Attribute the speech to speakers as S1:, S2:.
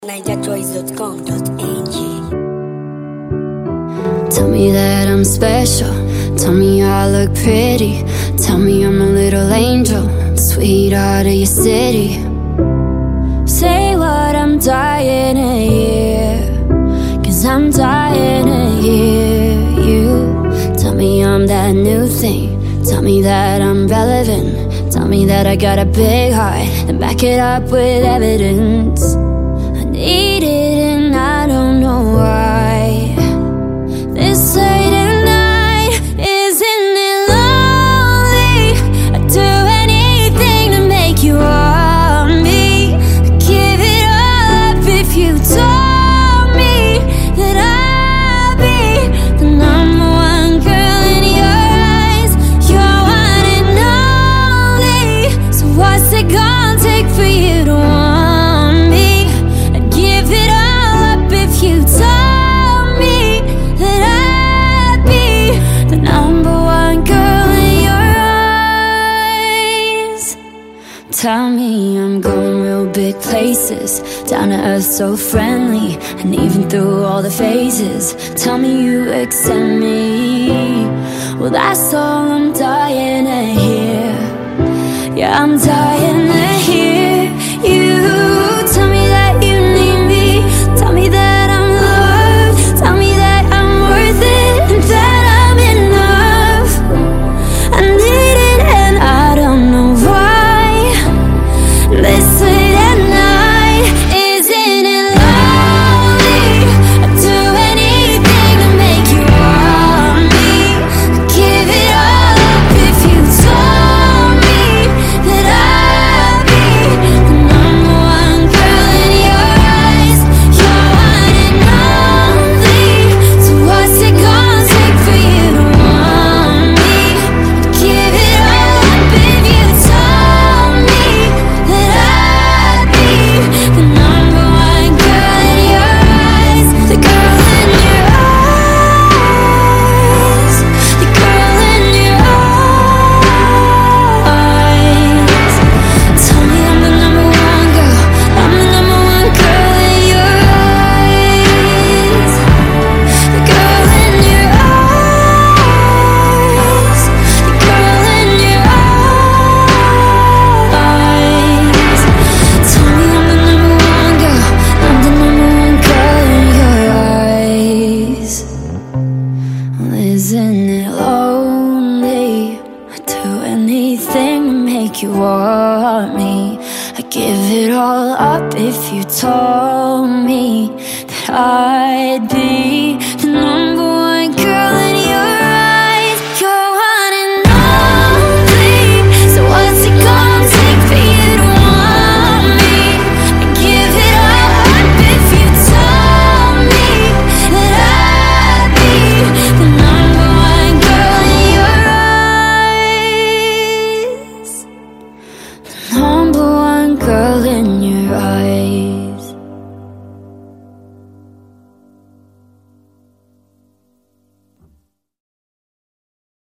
S1: NigerChoice.com.ng.
S2: Tell me that I'm special, tell me I look pretty, tell me I'm a little angel, sweetheart of your city. Say what I'm dying to hear, 'cause I'm dying to hear you. Tell me I'm that new thing, tell me that I'm relevant, tell me that I got a big heart, and back it up with evidence. I need it and I don't know why. This late at night, isn't it lonely? I'd do anything to make you want me. I'd give it all up if you told me that I'd be the number one girl in your eyes. You're one and only. So what's it gonna take for you to want me? I'd give it all up if you told me that I'd be the number one girl in your eyes. Tell me I'm going real big places, down to earth so friendly, and even through all the phases, tell me you accept me. Well, that's all I'm dying to hear. Yeah, I'm dying to hear you. Tell me that you need me, tell me that I'm loved, tell me that I'm worth it, and that I'm enough. I need it and I don't know why. This late at night, isn't it lonely? I'd do anything to make you want me. I'd give it all up if you told me that I'd be the number one girl in your eyes. You're one and only. So what's it gonna take for you to want me? I'd give it all up if you told me that I'd be the number one girl in your eyes. The girl in your eyes. The girl in your eyes. Tell me I'm the number one girl. I'm the number one girl in your eyes. The girl in your eyes. The girl in your eyes. Tell me I'm the number one girl. I'm the number one girl in your eyes. Well, isn't it lonely? I'd do anything to make you want me. I'd give it all up if you told me that I'd be the number